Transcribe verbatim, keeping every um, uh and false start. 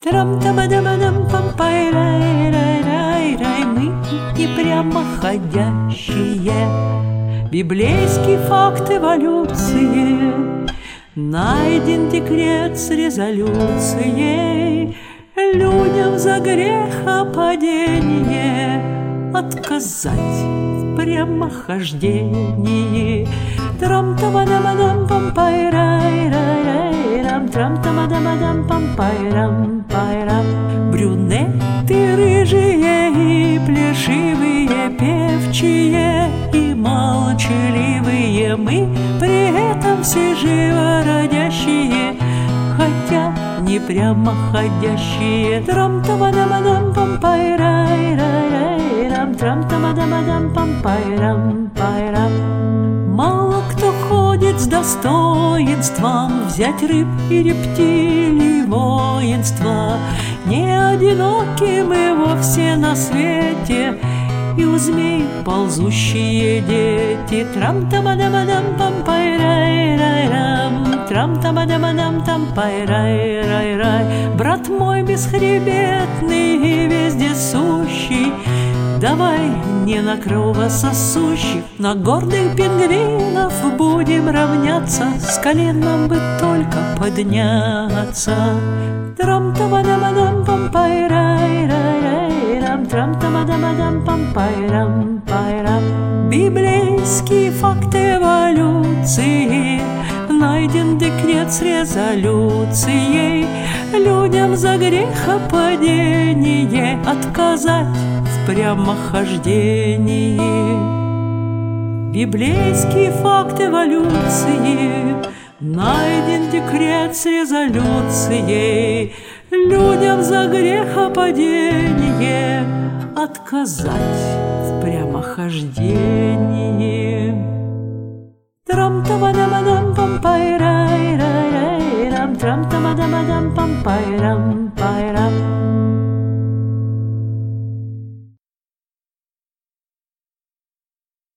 Трам-та-ба-да-ба-дам-пам-пай-рай-рай-рай-рай. Мы не прямоходящие. Библейский факт эволюции. Найден декрет с резолюцией. Людям за грехопадение отказать в прямохождении. Трам-та-ба-да-ба-дам-пам-пай-рай-рай-рай-рам. Трам-та-ба-да-ба-дам-пам-пай-рам-пай-рам. Брюнеты рыжие и плешивые, певчие и молчаливые, мы при этом все живородящие, хотя не прямоходящие. Трам-та-ба-да-ба-дам-пам-пай-рай-рай-рай-рам. Трам-та-ба-да-ба-дам-пам-пай-рам-пай-рам. Мало кто ходит с достоинством взять рыб и рептилий воинства. Не одиноки мы вовсе на свете, и у змей ползущие дети. Трам-та-ба-да-ба-дам-пам-пай-рай-рай-рам. Трам-та-ба-да-ба-дам-там-пай-рай-рай-рай. Брат мой бесхребетный и вездесущий, давай не на кровососущих, на гордых пингвинов будем равняться, с колен нам бы только подняться. Трам-та-ба-да-ба-дам-пам-пай-рай-рай-рай-рам. Трам-та-ба-да-ба-дам-пам-пай-рам-пай-рам. Библейский факт эволюции. Найден декрет с резолюцией. Людям за грехопадение отказать в прямохождении. Библейский факт эволюции. Найден декрет с резолюцией. Людям за грехопадение отказать в прямохождении. Трам-та-ба-да-ба-дам-пам-пай-рай-рай-рай-рам. Трам-та-ба-да-ба-дам-пам-пай-рам-пай-рам.